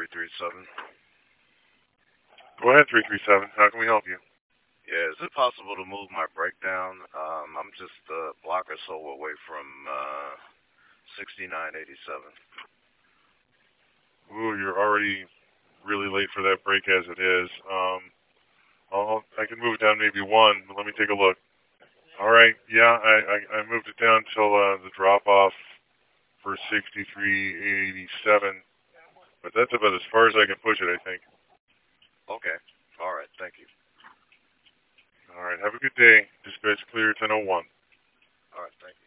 337. Go ahead, 337. How can we help you? Yeah, is it possible to move my breakdown? I'm just a block or so away from 6987. Ooh, you're already really late for that break as it is. I can move it down maybe one, but let me take a look. All right, yeah, I moved it down till the drop off for 6387, but that's about as far as I can push it, I think. Okay. All right. Thank you. All right, have a good day. Dispatch clear 1001. All right. Thank you.